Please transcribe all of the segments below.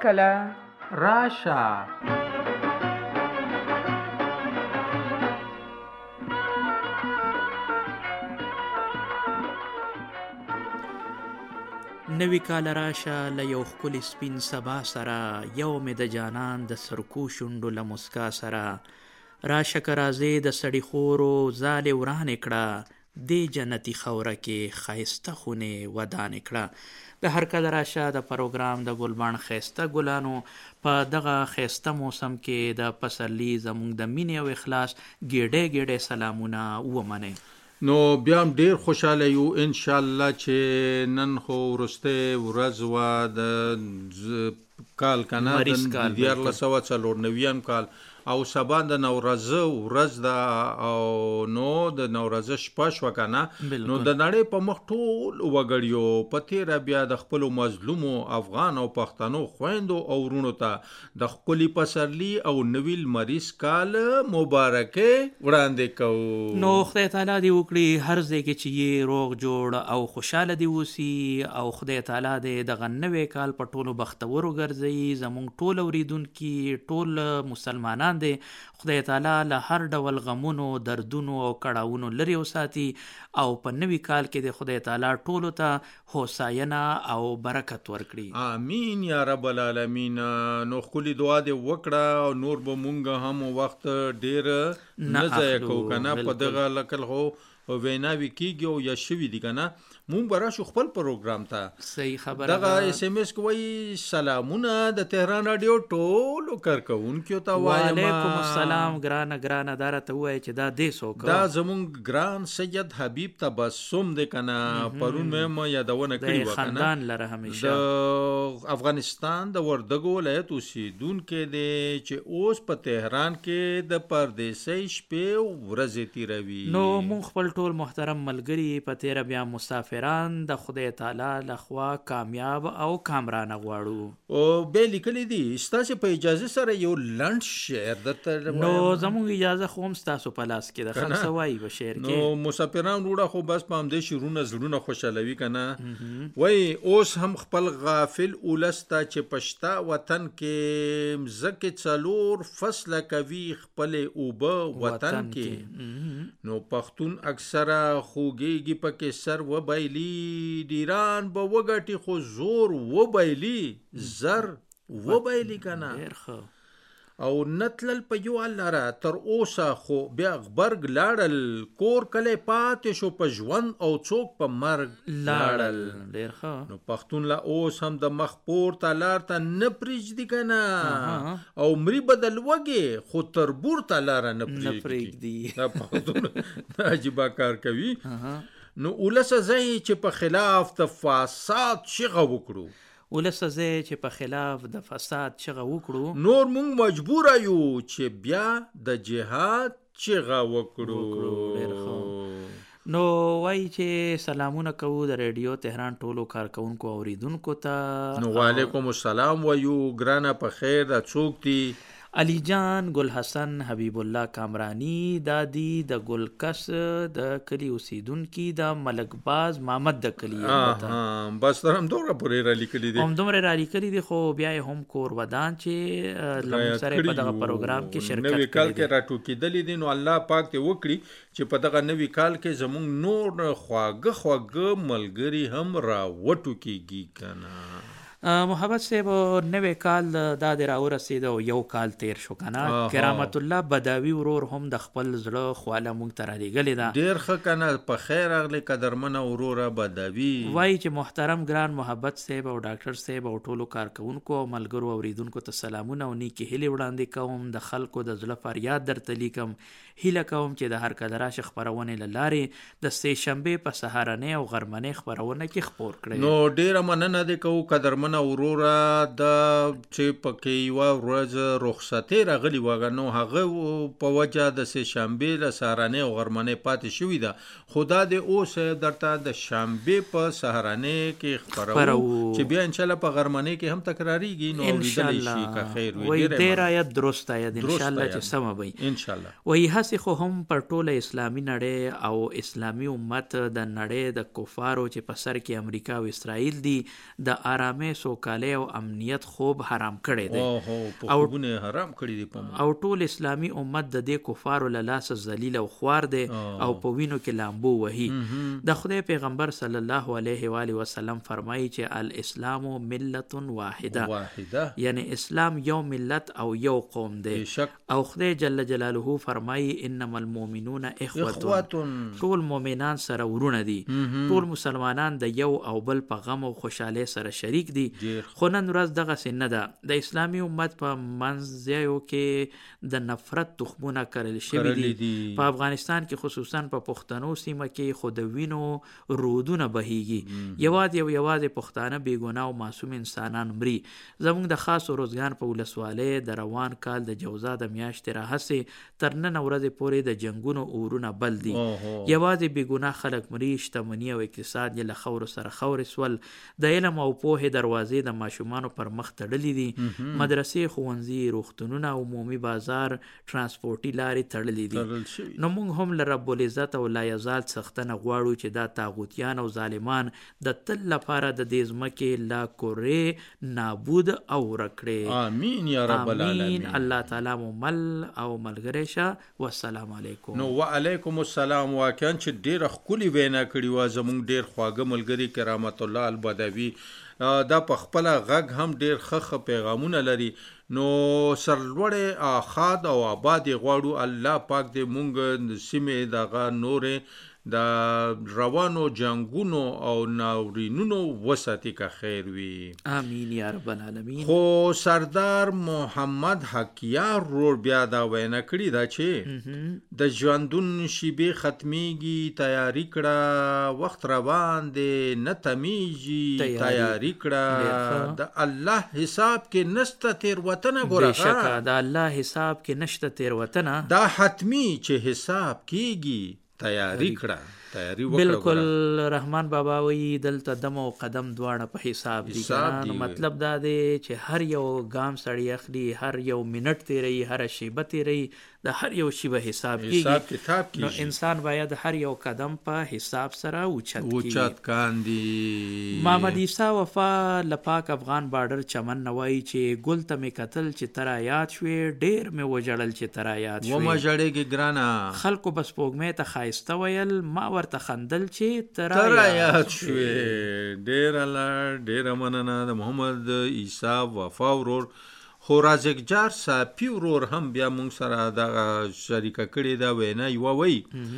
کله راشه. نوی کال راشه له یو ښکلي سپین سبا سره، یو مې د جانان د سرکو شونډو له مسکا سره. راشه که راځې د سړي خورو ځالې ورانې کړه، دې جنتي خاوره کې ښایسته خونې ودانې کړه. د هر کله راشه د پروګرام د ګلبان ښایسته ګلانو په دغه ښایسته موسم کې د پسرلي زموږ د مینې او اخلاص ګېډۍ ګېډۍ سلامونه ومنئ. نو بیا هم ډیر خوشحاله یو ان شاء الله چې نن خو وروستۍ ورځ وه د کال کنه د 1494 کال او سبا د نورزه ورځ ده او نو د نورزه شپه شوه کنه. نو د نړۍ په مخ ټول وګړیو په تیره بیا د خپلو مظلومو افغان او پښتنو خویندو او وروڼو ته د ښکلي پسرلي او نوي لمریز کال مبارکۍ وړاندې کوو. نو خدای تعالی دې وکړي هر ځای کې چې یې روغ جوړ او خوشحاله دې اوسي او خدای تعالی دې دغه نوی کال په ټولو بختورو ګرځوي. زموږ ټول اوریدونکي ټول مسلمانان دی خدای تعالی له هر ډول غمونو دردونو او کړاوونو لرې وساتي او په نوي کال کې د خدای تعالی ټولو ته هوساینه او برکت ورکړي. امین یا رب العالمین. نو ښکلي دعا دې وکړه او نور به مونږ هم وخت ډیر نه ضایع کوو کنه. په دغه لکل خو ویناوي کیږي او یا شوي دي کنه. مونږ به راشو خپل پروګرام ته. صحیح خبره دغه اس ام اس کوي سلامونه د تهران رادیو ټولو کارکوونکو ته وایم. وعلیکم السلام. ګرانه دا راته ووایه چې دا دې څوک؟ دا زمونږ ګران سید حبیب تبسم دی کنه. پرون مې یادونه کړې وه کنه. خاندان لره همیشه د افغانستان د وردګو ولایت اوسیدونکی دی چې اوس په تهران کې د پردیسۍ شپې ورځې تیروي. نو مونږ خپل ټول محترم ملګري په تیره بیا مسافران د خدای تعالی لخوا کامیاب او کامرانه غواړو. او به لیکلي دي ستاسو په اجازه سره یو لنډ شعر درته نو زموږ اجازه خو هم ستاسو په لاس کې ده. خلک څه وایي په شعر کې؟ نو مسافران وروړه خو بس په همدې شعرونه زړونه خوشحالوي کنه. وایي اوس هم خپل غافل اولس ته چې پشتا وطن کې مځکې څلور فصله کوي خپلې اوبه وطن کې. نو پښتون اکثره خوږیږي پکې سر وبایلي، ډیران به وګټي خو زور وبایلي، زر وبایلي کنه. او نتلل په یو لاره تر اوسه خو بیا غبرګ لاړل، کور کلی پاتې شو په ژوند او څوک په مرګ لاړل. ډیر ښه. نو پښتون لا اوس هم د مخ پورته لار ته نه پرېږدي کنه او مري بدل وږي خو تربور ته لاره نه پرېږدي. دا پښتون عجیبه کار کوي. نو اولسه ځای چې په خلاف د فساد چغه وکړو، ولسه ځای چې په خلاف د فساد چغه وکړو، نور مونږ مجبور یو چې بیا د جهاد چغه وکړو. نو وایي چې سلامونه کوو د ریډیو تهران ټولو کارکوونکو اوریدونکو ته. نو وعلیکم السلام وایو. ګرانه په خیر دا څوک دي؟ علی جان ګل حسن حبیب الله کامرانی دادی د ګلکس د کلی اوسیدونکي د ملک باز محمد د کلی. بس تر هم دومره پورې را لیکلي دي. هم دومره را لیکلي دي خو بیا یې هم کور ودان چې لمونږ سره په دغه پروګرام کې شرکت نوي کال کې راټوکېدلي دي. نو الله پاک دې وکړي چې په دغه نوي کال کې زموږ نور خواږه ملګري هم را وټوکېږي کنه. محبت صاحب نوی کال دا د راورسېد او یو کال تیر شو کنه. کرامت الله بداوي ورور هم د خپل زړه خواله مونږ ته رالیږلې ده. ډیر ښه کنه. په خیر راغلی قدرمنه وروره بداوي. وایي چې محترم ګران محبت صاحب او ډاکټر صاحب او ټولو کارکوونکو او ملګرو اوریدونکو ته سلامونه او نیکې هیلې وړاندې کوم. د خلکو د زړه فریاد درته لیکم. هیله کوم چې د هر کله راشه خپرونې له لارې د سې شنبې په سهارنۍ او غرمنۍ خپرونه کې خپور کړئ. نو ډیره مننه دې کوو قدرمنه وروره. د چې پکې یوه ورځ رخصتۍ راغلې وه نو هغه په وجه د سې شنبې له سهارنۍ او غرمنۍ پاتې شوې ده. خو دا د اوس درته د شنبې په سهارنۍ کې خپرو چې بیا انشاءالله په غرمنۍ کې هم تکراریږي. نو اوریدلی شي که خیر وي. وایي ډېر آیت درست آیت انشاءالله چې سمه وي انشاءالله. وایي هسې خو هم پر ټوله اسلامي نړۍ او اسلامي امت د نړۍ د کفارو چې په سر کې امریکا او اسرائیل دي د آرامۍ سوکالۍ او امنیت خوب حرام کړی دی په خوبونه حرام کړی دی په او ټول اسلامي امت د دې کفارو له لاسه ذلیل او خوار دی او په وینو کې لامبو وهي. د خدای پیغمبر صلی الله علیه و آله وسلم فرمایي چې الاسلام ملت واحده، یعنی اسلام یو ملت او یو قوم دی. او خدای جل جلاله فرمایي انما المؤمنون اخوه، ټول مؤمنان سره ورونه دي، ټول مسلمانان د یو او بل په غم او خوشاله سره شریک دي. خو نن ورځ دغه سن ده، د اسلامي امت په منځیو کې د نفرت تخمونه کرل شوي دي. په افغانستان کې خصوصا په پښتنو سیمه کې خو د وینو رودونه بهیږي. یوازې پښتانه بېګناه او معصوم انسانان مري. زموږ د خاص روزګان په ولسوالۍ د روان کال د جوزا د میاشتې راهسې تر نن ورځې پورې د جنګونو اورونه بل دي. یوازې بېګناه خلک مري، شتمني او اقتصاد یې له خاورو سره خاورې سول. د علم او پوهې دروازې د ماشومانو پر مخ تړلې دي. مدرسې، ښوونځي، روغتونونه او عمومي بازار، ترانسپورټي لارې تړلې دي. نو موږ هم له رب العزت او لا یزال څښتنه غواړو چې دا طاغوتیان او ظالمان د تل لپاره د دې ځمکې له کورې نابود او ورک کړي. آمین یا رب العالمین. الله تعالی مو مل او ملګری شه. والسلام علیکم. نو وعلیکم السلام. واقعا چې ډېره ښکلې وینا کړې وه زموږ ډېر خواږه ملګري کرامت الله البدوي. دا په خپله غږ هم ډېر ښه پیغامونه لري. نو سرلوړې آخاد او آبادې غواړو. الله پاک دې مونږ د سیمې دغه نورې د روانو جنگونو او ناورینونو وساتي که خیر وي. آمین یا رب العالمین. خو سردار محمد حقیار رور بیا دا وینا کړې ده چې د ژوندون شیبې ختمیږي، تیاری کړه، وخت روان دی نه تمیږي، تیاری کړه، د الله حساب کې نشته تیروتنه. ګوره بېشکه د الله حساب کې نشته تیروتنه، دا حتمی چې حساب کیږي. تیاری کړه، تیاری وکړه. بالکل رحمان بابا وی دلته دم او قدم دواړه په حساب دي. مطلب دا دی چې هر یو ګام سړی اخلي، هر یو منټ تیری، هر شیبه تیری، د هر یو شیبه حساب کیږي. نو انسان باید هر یو قدم په حساب سره اوچت کاندي. محمد عیسی وفا لپاک افغان بارډر چمن نوای چې ګل ته می قتل چې ترا یاد شوې، ډیر می وجړل چې ترا یاد شوې. و ما جړېږي ګرانه خلکو بس پوګمې ته خایسته ویل، ما ورته خندل چې ترا یاد شوې. ډیر مننه د محمد عیسی وفا ورور. خو رازقجار صافي ورور هم بیا مونږ سره دغه شریکه کړې ده وینا. یوه وی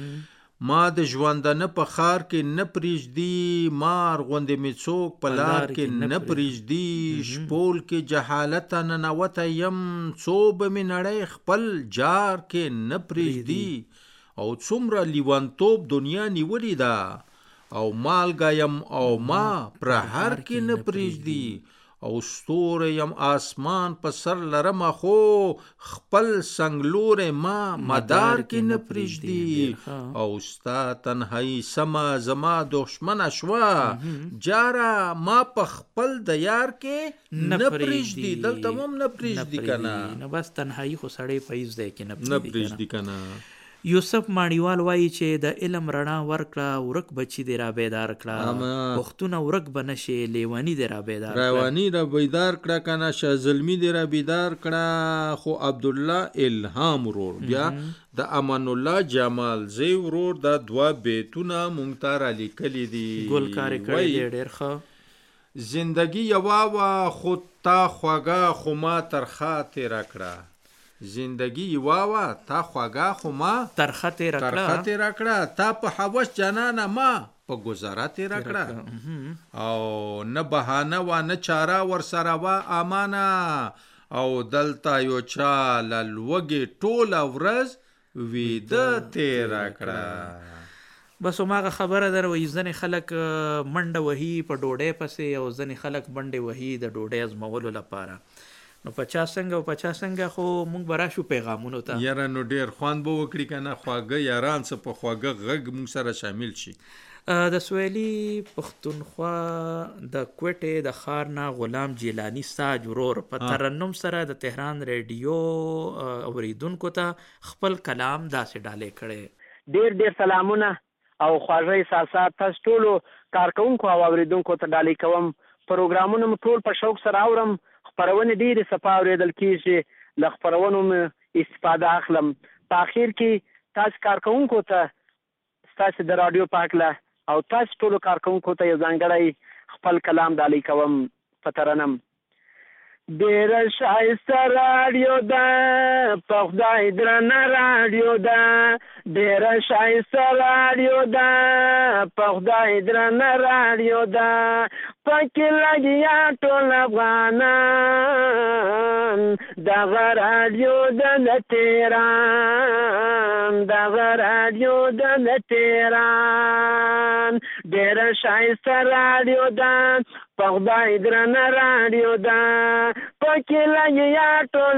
ما د ژوندانه په ښار کې نه پرېږدي، مار غوندې مې څوک په لار کې نه پرېږدي، شپول کې جهالته ننوتی یم، څو به مې نړۍ خپل جار کې نه پرېږدي. او څومره لیونتوب دنیا نیولې ده، او مالګه یم او ما پرهر کې نه پرېږدي، او ستوری یم آسمان په سر لرمه، خو خپل سنګلوری ما مدار کې نه پرېږدي. او ستا تنهایی سمه زما دښمنه شوه، جاره ما په خپل د یار کې نه پرېږدي. دلته هم نه پرېږدي که نه. نو بس تنهایی خو سړی په هیڅ ځای کې نه پرېږدي که نه. یوسف ماڼیوال وایي چې د علم رڼا ورکړه، ورک بچی دې را بیدار کړه، پښتونه ورک به نشي، لیونی دې را بیدار کړه. رواني را بیدار کړه که نه، شاه زلمي دې را بیدار کړه. خو عبدالله الهام ورور بیا د امان الله جمال زی ورور دا دوه بیتونه مونږ ته را لیکلي دي. ګلکاري کړی دی ډېر ښه. زندگی یوه وه خو تا خوږه، خو ما ترخه تېره کړه. زندگی یوه وه تا خوږه، خو ما ترخه تېره کړه. تا په هوس جانانه ما په گذاره تېره کړه. او نه بهانه وه نه چاره ورسره وه امانه، او دلته یو چا له لوږې ټوله ورځ ویده تېره کړه. بس هماغه خبره در وایي ځینې خلک منډه وهي په ډوډۍ پسې، او ځینې خلک منډې وهي د ډوډۍ ازمولو لپاره. نو په چا څنګه خو مونږ به راشو پیغامونو ته. یاره نو ډېر خوند به وکړي که نه، خواږه یاران څه په خواږه غږ مونږ سره شامل شي. د سویلي پښتونخوا د کوټې د ښار نه غلام جیلانی ساج ورور په ترنم سره د تهران ریډیو اوریدونکو ته خپل کلام داسې ډالې کړی. ډېر سلامونه او خواږه احساسات تاسو ټولو کارکونکو او اوریدونکو ته ډالې کوم پروګرامونه مو ټول په شوق سره اورم، خپرونې ډېرې صفا اورېدل کېږي، له خپرونو مې استفاده اخلم. په اخر کې تاسو کارکوونکو ته ستاسو د راډیو په هکله او تاسو ټولو کارکوونکو ته یو ځانګړی خپل کلام ډالۍ کوم په ترنم. ډېره ښایسته راډیو ده، په خدای درنه راډیو ده، ډېره ښایسته راډیو ده، په خدای درنه راډیو ده، پکې لګیا ټول افغانان، دغه راډیو ده د تهران، دغه راډیو ده د تهران، ډېره ښایسته راډیو ده، په خدای درنه راډیو ده، پکې لګیا ټول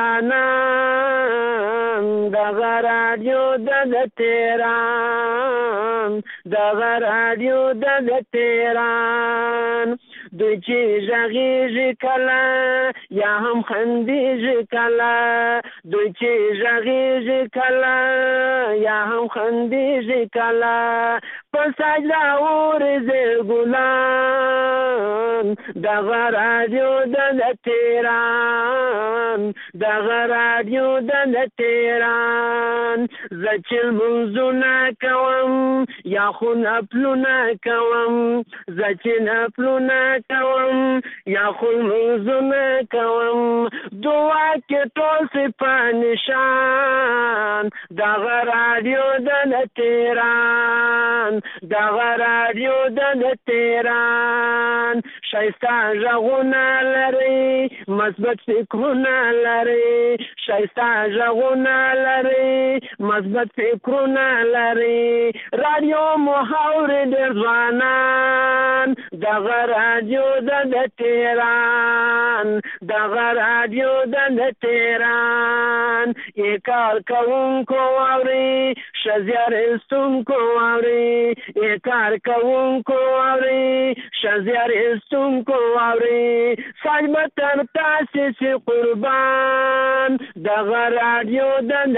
افغانان، دغه راډیو ده د تهران، دغه راډیو ده د تهران. دوی چې غږېږي کله یا هم خندېږي کله، دوی چې غږېږي کله یا هم خندېږي کله، په سجده اورېږي ګلان، دغه راډیو ده د تهران، دغه راډیو ده د تهران. زه چې لمونځونه کوم یا خو نفلونه کوم، زه چې نفلونه کوم یا خو لمونځونه کوم، دعا کې ټول صفه نشان، دغه راډیو ده د تهران، دغه راډیو ده د تهران. ښایسته غږونه لري، مثبت فکرونه لري، ښایسته غږونه لري، مثبت فکرونه لري، راډیو مو اوري ډېر ځوانان، دغه راډیو ده د تهران، دغه راډیو ده د تهران. یې کار کوونکو اوري، ښه زیار ایستونکو اوري، یې کار کوونکو اوري، ښه زیار ایستونکو اوري، ساج به تر تاسې سي قربان، دغه راډیو ده د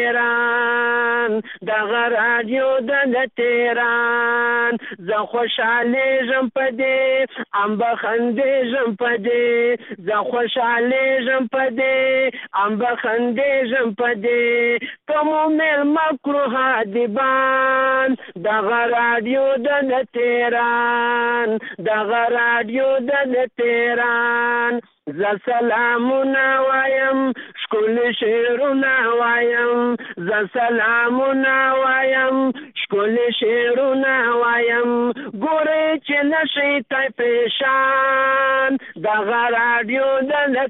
تهران، دغه راډیو ده د تهران. زه خوشحالېږم په دې ام به خندېږم په دې، زه خوشحالېږم په دې ام به خندېږم په دې، که مو مېلمه کړو هادبان، دغه راډیو ده د تهران، دغه راډیو ده د تهران. زه سلامونه وایم، ښکلي شعرونه وایم، زه سلامونه وایم، ښکلي شعرونه وایم، ګورئ چې نشئ تی پریشان، دغه راډیو ده د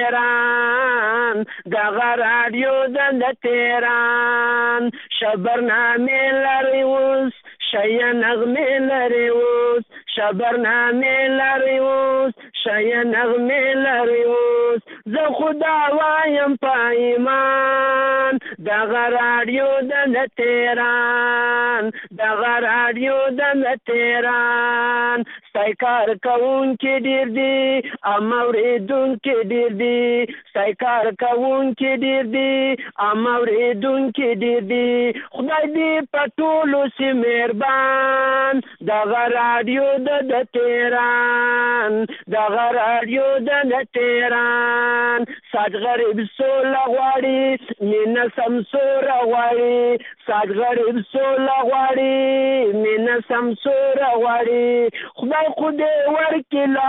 تهران، دغه راډیو ده د تهران. ښه برنامې لري اوس، ښه نغمې لري اوس، ښه برنامې لري اوس، ښه نغمې لري اوس. زه خدا وایم په ایمان، دغه راډیو ده د تهران، دغه راډیو ده د تهران. ستای کار کوونکي ډېر دي اما اورېدونکي ډېر دي، ستای کار کوونکي ډېر دي اما اورېدونکي ډېر دي. خدای دې په ټولو سي مهربان، دغه راډیو ده د تهران، دغه راډیو ده د تهران. ساج غریب سوله غواړي، مینه سمسوره غواړي، ساج غریب سوله غواړي، مینه سمسوره غواړي. خدای خو دې ورکړي له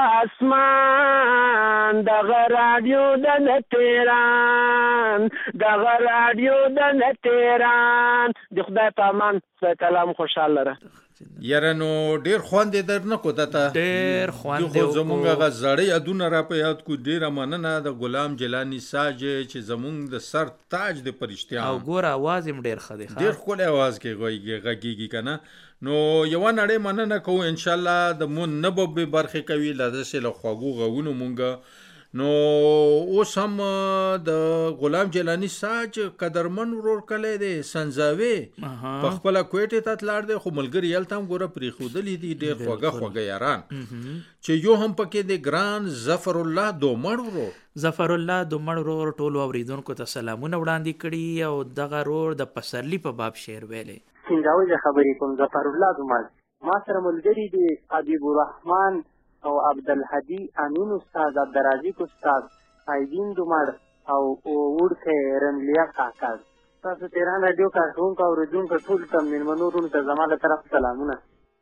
اسمان، دغه راډیو ده د تهران، دغه راډیو ده د تهران. د خدای په امان، خدای تعالی مو خوشحال لره. یاره نو ډیر خوند دې در نه کو دته، ډیر خوند دې خو زمونږ هغه زړې یادونه را په یاد کو. ډیره مننه د غلام جیلانی ساج چې زمونږ د سر تاج د پرشتیا او ګور आवाज هم ډیر ښه دی، ډیر ښکلی आवाज کې غږیږي کنه. نو یو نړۍ مننه کوو، ان شاء الله د مون نه به برخه کوي لا دسه له خواغو غوونو مونږه. نو اوس هم د غلام جیلانی ساج قدرمن ورور کلی دی سنځاوي په خپل کوټه ته تلار دی، خو ملګری یلته هم ګوره پرې خودلې دي ډېر خوږه یاران چې یو هم پکې د ګران ظفر الله دومړ ورور. ظفر الله دومړ ورور ټولو اوریدونکو ته سلامونه وړاندې کړي او دغه ورور د پسرلی په باب شعر ویلې. څنګه خبرې کوم ظفر الله دومړ، ما سره ملګری دی حبیب الرحمن او عبدالهدي امین استاد، عبدالرازق استاد، ایدین دومړ او وړکی رنلیا کاکړ. تاسو تهران راډیو کارکوونکو او اورېدونکو ټولو ته مېلمنو وروڼو ته زما له طرف سلامونه.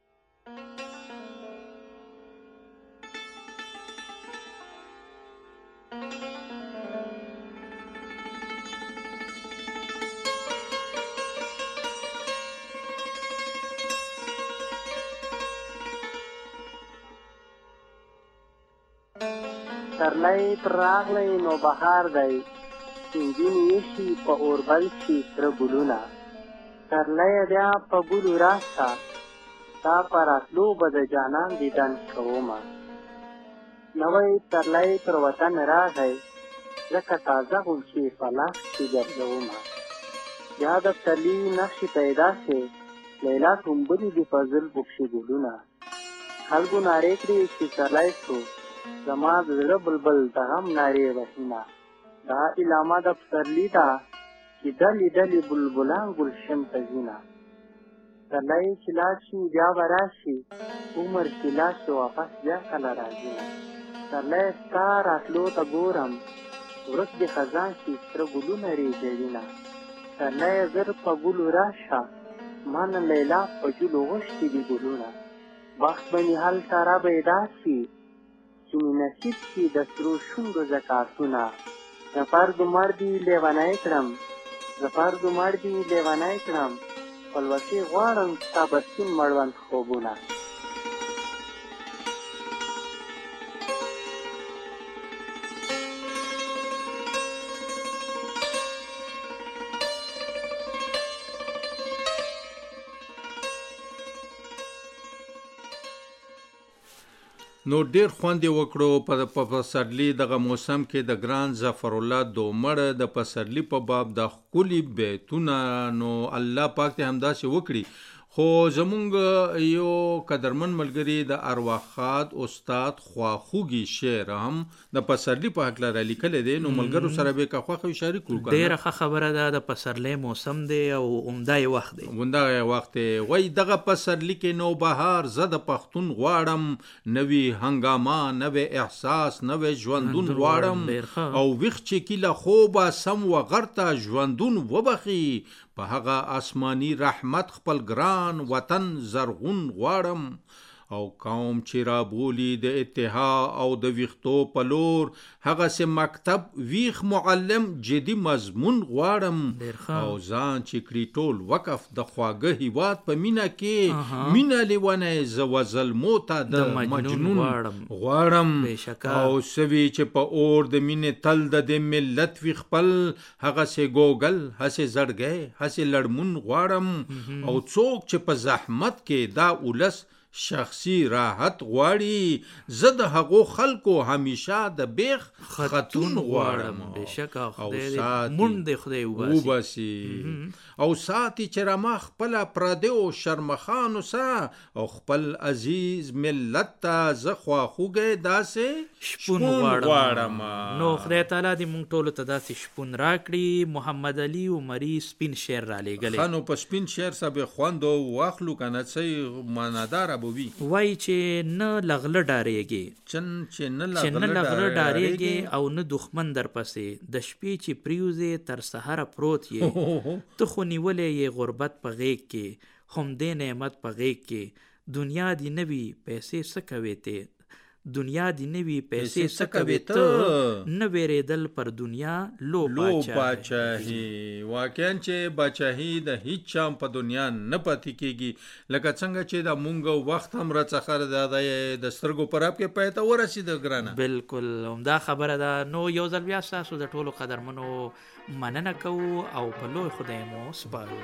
سرلی پر راغلی نو بهار دی، سیندونه ایښي په اوربل شي سره ګلونه. سرلی بیا په ګلو راشه، ستا په راتلو به د جانان دیدن کومه. نوی سرلی پر وطن راغی، لکه تازه غلچې په لاس کې ګرځومه. بیا د پسرلي نقشې پیدا شوې، لیلا ټومبلي دي په زلفو کښې ګلونه. خلکو نارې کړې چې سرلی شو، زما د زړه بلبل د غم نارې وهینه. دا علامه د پسرلي ده چې ډلې ډلې بلبلان ګلشن ته ځینه. سرلی چې لاړ شي بیا به راشي، عمر چې لاړ شي واپس بیا کله راځینه. سرلی ستا راتلو ته ګورم، ورک دې خزان شي سره ګلونه رېژوینه. سرلی زر په ګلو راشه، ما نن لیلا په جلو غوښتي دي ګلونه. بخت به مې هلته رابیدا شي، چې مې نصیب شي د سرو شونډو زکاتونه. زفر دومړ دي لیونی کړم، زفر دومړ دي لیونی کړم، خپلوکې غواړم ستا به سپین مړوند خوبونه. نو ډیر خوند یې وکړو په پسرلي دغه موسم کې د ګران ظفرالله دومړ د پسرلي په باب د ښکلي بیتونه. نو الله پاک ته همداسې وکړي. خو زمونږ یو قدرمن ملګري د ارواښاد استاد خواخوږي شعر هم د پسرلي په هکله را لیکلی دی. نو ملګرو سره به که خوښه وي شریک کړو. ډېره ښه خبره ده، د پسرلي موسم دی او عمده یې وخت دی. عمده یې وخت دی. وایي دغه پسرلي کې نو بهار زه د پښتون غواړم، نوي هنګامه، نوی احساس، نوی ژوندون غواړم. او ویښ چې کی له خوبه سم وغرته ژوندون وبخي، په هغه آسمانی رحمت خپل ګران وطن زرغون غواړم. او قوم چې رابولي د اتحاد او د ویښتو په لور، هغسې مکتب ویښ معلم جدي مضمون غواړم. او ځان چې کړي ټول وقف د خواږه هیواد په مینه کې، مینه لیونی زه وزلمو ته د مجنون غواړم. او سوي چې په اور د مینې تل د دې ملت وي خپل، هغسې ګوګل هسې زړګی هسې لړمون غواړم. او څوک چې په زحمت کې دا ولس شخصي راحت غواړي، زه د هغو خلکو همیشه د بیخ خطون غواړم. او مونډ خدای وباسي او ساتي چې رما خپله پردیو شرمخانو سه، او خپل عزیز ملت ته زه خواخوږی داسې شپون غواړم. نو خدای تعالی دې مونږ ټولو ته داسې شپون راکړي. محمد علي عمري سپین شعر را لېږلی. نو په سپین شعر سه به خوند واخلو که نه څه معناداره وای چې نه لغله ډارېږي، چې نه لغله ډارېږي او نه دښمن در پسې، د شپې چې پریوزې تر سهاره پروت یې، ته خو نیولې یې غربت په غېږ کې، هم دې نعمت په غېږ کې. دنیا دې نه وي پیسې څه کوې ته، دنیا دی نوی پیسې څه کوي ته، نه ویرېدل پر دنیا لو پاچاهي. واقعا چې باچاهي د هیڅ چا په دنیا نه پاتې کېږي. لکه څنګه چې د مونږ وخت هم راڅخه د سترګو په راب کې پای ته ورسېده ګرانه. بالکل همدا خبره ده. نو یو ځل بیا ستاسو د ټولو قدرمنو مننه کوو او په لوی خدای مو سپارو.